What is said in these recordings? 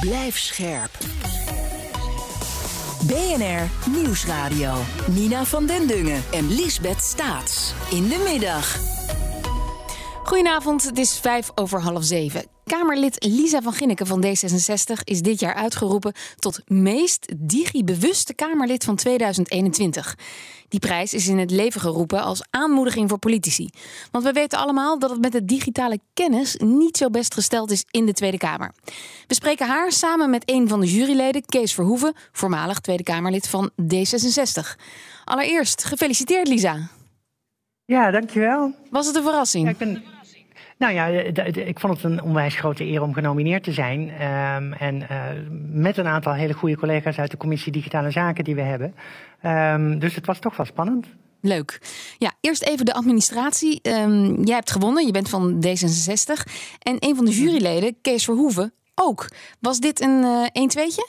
Blijf scherp. BNR Nieuwsradio. Nina van den Dungen en Liesbeth Staats. In de middag. Goedenavond, het is 6:05. Kamerlid Lisa van Ginneken van D66 is dit jaar uitgeroepen tot meest digibewuste Kamerlid van 2021. Die prijs is in het leven geroepen als aanmoediging voor politici. Want we weten allemaal dat het met de digitale kennis niet zo best gesteld is in de Tweede Kamer. We spreken haar samen met een van de juryleden, Kees Verhoeven, voormalig Tweede Kamerlid van D66. Allereerst, gefeliciteerd Lisa. Ja, dankjewel. Was het een verrassing? Ja, ik vond het een onwijs grote eer om genomineerd te zijn. Met een aantal hele goede collega's uit de Commissie Digitale Zaken die we hebben. Dus het was toch wel spannend. Leuk. Ja, eerst even de administratie. Jij hebt gewonnen, je bent van D66. En een van de juryleden, Kees Verhoeven, ook. Was dit een 1-2'tje?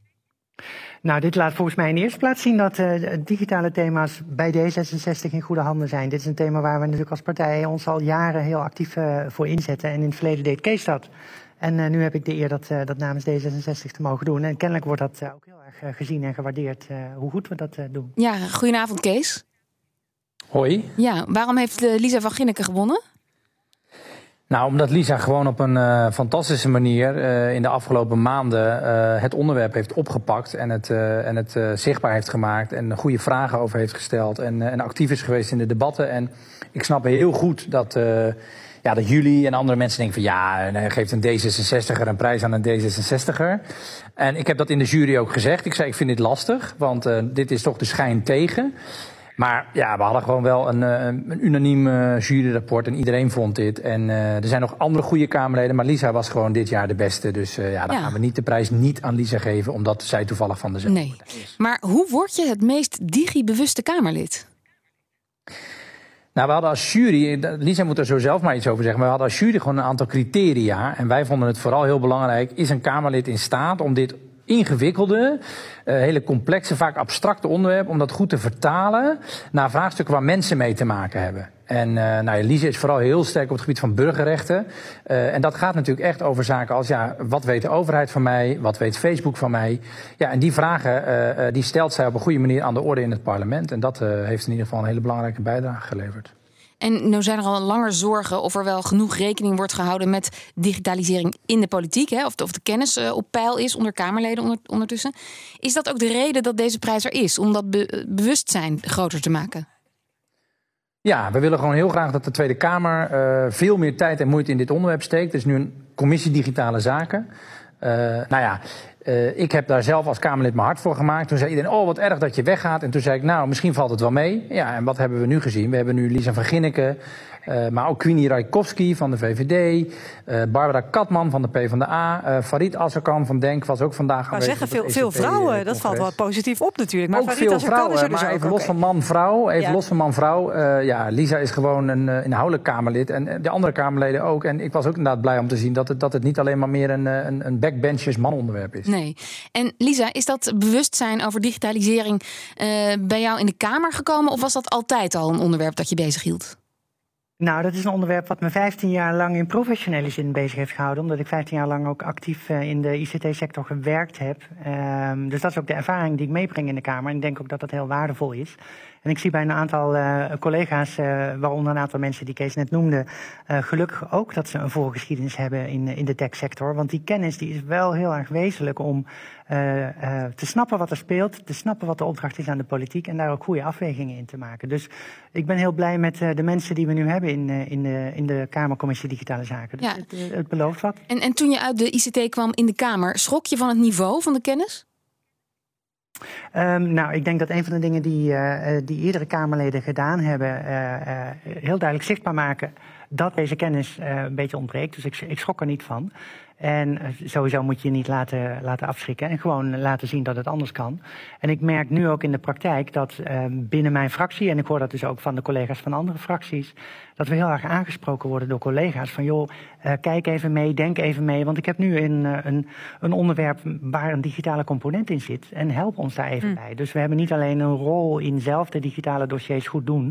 Nou, dit laat volgens mij in de eerste plaats zien dat digitale thema's bij D66 in goede handen zijn. Dit is een thema waar we natuurlijk als partij ons al jaren heel actief voor inzetten. En in het verleden deed Kees dat. En nu heb ik de eer dat namens D66 te mogen doen. En kennelijk wordt dat ook heel erg gezien en gewaardeerd hoe goed we dat doen. Ja, goedenavond Kees. Hoi. Ja, waarom heeft Lisa van Ginneken gewonnen? Nou, omdat Lisa gewoon op een fantastische manier in de afgelopen maanden het onderwerp heeft opgepakt en het zichtbaar heeft gemaakt en goede vragen over heeft gesteld en actief is geweest in de debatten. En ik snap heel goed dat jullie en andere mensen denken van geeft een D66er een prijs aan een D66er. En ik heb dat in de jury ook gezegd. Ik zei, ik vind dit lastig, want dit is toch de schijn tegen. Maar ja, we hadden gewoon wel een unaniem juryrapport en iedereen vond dit. En er zijn nog andere goede Kamerleden, maar Lisa was gewoon dit jaar de beste. Dus dan gaan we niet de prijs niet aan Lisa geven, omdat zij toevallig van dezelfde partij is. Maar hoe word je het meest digibewuste Kamerlid? Nou, we hadden als jury, Lisa moet er zo zelf maar iets over zeggen, maar we hadden als jury gewoon een aantal criteria. En wij vonden het vooral heel belangrijk, is een Kamerlid in staat om dit ingewikkelde, hele complexe, vaak abstracte onderwerp, om dat goed te vertalen naar vraagstukken waar mensen mee te maken hebben. En Lisa is vooral heel sterk op het gebied van burgerrechten. En dat gaat natuurlijk echt over zaken als, wat weet de overheid van mij? Wat weet Facebook van mij? Ja, en die vragen die stelt zij op een goede manier aan de orde in het parlement. En dat heeft in ieder geval een hele belangrijke bijdrage geleverd. En nou zijn er al langer zorgen of er wel genoeg rekening wordt gehouden met digitalisering in de politiek. Hè? Of de kennis op peil is onder Kamerleden ondertussen. Is dat ook de reden dat deze prijs er is? Om dat bewustzijn groter te maken? Ja, we willen gewoon heel graag dat de Tweede Kamer veel meer tijd en moeite in dit onderwerp steekt. Er is nu een commissie Digitale Zaken. Ik heb daar zelf als Kamerlid mijn hart voor gemaakt. Toen zei iedereen, wat erg dat je weggaat. En toen zei ik, nou, misschien valt het wel mee. Ja, en wat hebben we nu gezien? We hebben nu Lisa van Ginneken, maar ook Queenie Rijkowski van de VVD, Barbara Katman van de PvdA, Farid Azarkan van DENK was ook vandaag aanwezig. Maar zeggen veel vrouwen, dat valt wel positief op natuurlijk. Maar ook veel vrouwen, maar even los van man-vrouw. Lisa is gewoon een inhoudelijk Kamerlid en de andere Kamerleden ook. En ik was ook inderdaad blij om te zien dat het niet alleen maar meer een backbenchers manonderwerp is. Nee. En Lisa, is dat bewustzijn over digitalisering bij jou in de Kamer gekomen? Of was dat altijd al een onderwerp dat je bezig hield? Nou, dat is een onderwerp wat me 15 jaar lang in professionele zin bezig heeft gehouden. Omdat ik 15 jaar lang ook actief in de ICT-sector gewerkt heb. Dus dat is ook de ervaring die ik meebreng in de Kamer. En ik denk ook dat dat heel waardevol is. En ik zie bij een aantal collega's, waaronder een aantal mensen die Kees net noemde, gelukkig ook dat ze een voorgeschiedenis hebben in de techsector. Want die kennis die is wel heel erg wezenlijk om te snappen wat er speelt, te snappen wat de opdracht is aan de politiek en daar ook goede afwegingen in te maken. Dus ik ben heel blij met de mensen die we nu hebben in de Kamercommissie Digitale Zaken. Dus het belooft wat. En toen je uit de ICT kwam in de Kamer, schrok je van het niveau van de kennis? Ik denk dat een van de dingen die eerdere Kamerleden gedaan hebben, heel duidelijk zichtbaar maken dat deze kennis een beetje ontbreekt. Dus ik schrok er niet van. En sowieso moet je je niet laten afschrikken en gewoon laten zien dat het anders kan. En ik merk nu ook in de praktijk dat binnen mijn fractie, en ik hoor dat dus ook van de collega's van andere fracties, dat we heel erg aangesproken worden door collega's van kijk even mee, denk even mee. Want ik heb nu een onderwerp waar een digitale component in zit en help ons daar even bij. Dus we hebben niet alleen een rol in zelf de digitale dossiers goed doen,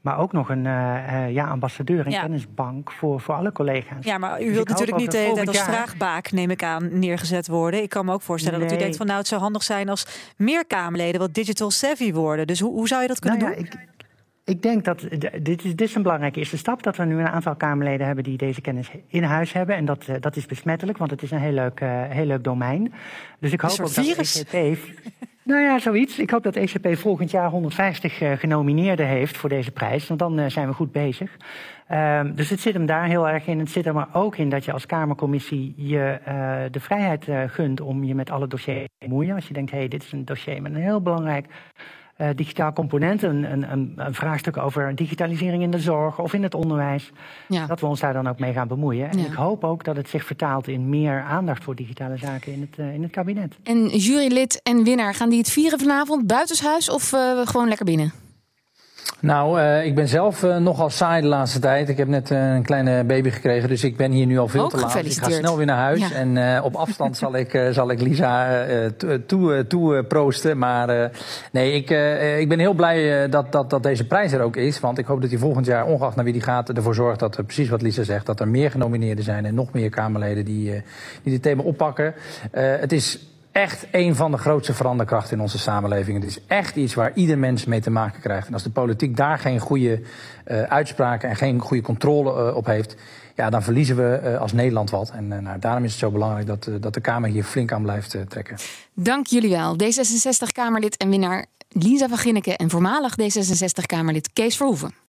Maar ook nog een ambassadeur en kennisbank voor alle collega's. Ja, maar u wilt natuurlijk niet de hele tijd als vraagbaak, neem ik aan, neergezet worden. Ik kan me ook voorstellen dat u denkt van het zou handig zijn als meer Kamerleden wat digital savvy worden. Dus hoe zou je dat kunnen doen? Ik denk dat dit is een belangrijke eerste stap. Dat we nu een aantal Kamerleden hebben die deze kennis in huis hebben. En dat is besmettelijk, want het is een heel leuk domein. Dus ik hoop ook dat ECP... Nou ja, zoiets. Ik hoop dat ECP volgend jaar 150 genomineerden heeft voor deze prijs. Want dan zijn we goed bezig. Dus het zit hem daar heel erg in. Het zit er maar ook in dat je als Kamercommissie je de vrijheid gunt om je met alle dossiers te bemoeien. Als je denkt, dit is een dossier met een heel belangrijk digitaal component. Een vraagstuk over digitalisering in de zorg of in het onderwijs. Ja. Dat we ons daar dan ook mee gaan bemoeien. En ik hoop ook dat het zich vertaalt in meer aandacht voor digitale zaken in het kabinet. En jurylid en winnaar, gaan die het vieren vanavond buitenshuis of gewoon lekker binnen? Nou, ik ben zelf nogal saai de laatste tijd. Ik heb net een kleine baby gekregen, dus ik ben hier nu al veel te laat. Ik ga snel weer naar huis en op afstand zal ik Lisa proosten. Maar nee, ik ben heel blij dat deze prijs er ook is. Want ik hoop dat hij volgend jaar, ongeacht naar wie die gaat, ervoor zorgt dat er precies wat Lisa zegt, dat er meer genomineerden zijn en nog meer Kamerleden die dit thema oppakken. Het is echt een van de grootste veranderkrachten in onze samenleving. Het is echt iets waar ieder mens mee te maken krijgt. En als de politiek daar geen goede uitspraken en geen goede controle op heeft, dan verliezen we als Nederland wat. En daarom is het zo belangrijk dat de Kamer hier flink aan blijft trekken. Dank jullie wel. D66-Kamerlid en winnaar Lisa van Ginneken en voormalig D66-Kamerlid Kees Verhoeven.